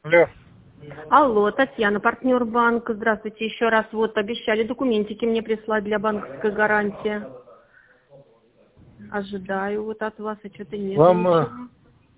Алло. Алло, Татьяна, партнер банка. Здравствуйте еще раз. Вот обещали документики мне прислать для банковской гарантии. Ожидаю вот от вас, и что-то нет. Вам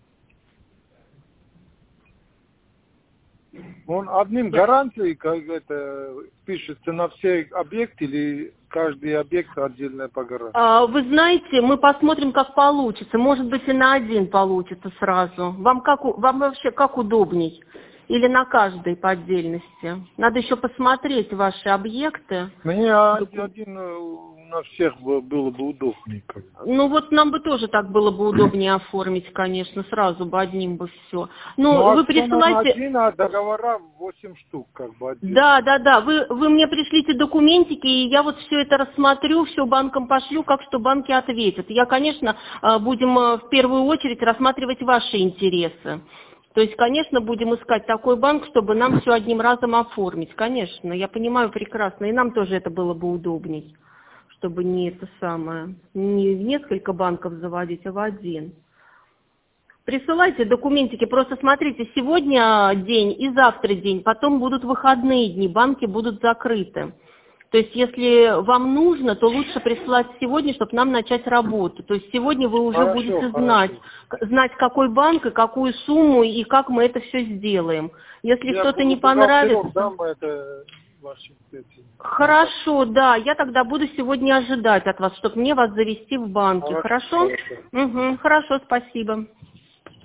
он одним гарантией, как это пишется на все объекты или каждый объект отдельно по гарантии? Вы знаете, мы посмотрим, как получится. Может быть, и на один получится сразу. Вам вообще как удобней? Или на каждой по отдельности? Надо еще посмотреть ваши объекты. Мне один на всех было бы удобнее. Ну вот нам бы тоже так было бы удобнее оформить, конечно, сразу бы одним бы все. Ну, Ну, а вы что нам присылайте... один, а договора 8 штук, как бы один. Да, вы мне пришлите документики, и я вот все это рассмотрю, все банкам пошлю, как что банки ответят. Я, конечно, будем в первую очередь рассматривать ваши интересы. То есть, конечно, будем искать такой банк, чтобы нам все одним разом оформить. Конечно, я понимаю прекрасно, и нам тоже это было бы удобней, чтобы не это самое, не в несколько банков заводить, а в один. Присылайте документики, просто смотрите, сегодня день и завтра день, потом будут выходные дни, банки будут закрыты. То есть, если вам нужно, то лучше присылать сегодня, чтобы нам начать работу. То есть, сегодня вы уже будете знать, какой банк и какую сумму, и как мы это все сделаем. Если что-то не понравится... Хорошо, да, я тогда буду сегодня ожидать от вас, чтобы мне вас завести в банке. Хорошо? Угу, хорошо, спасибо.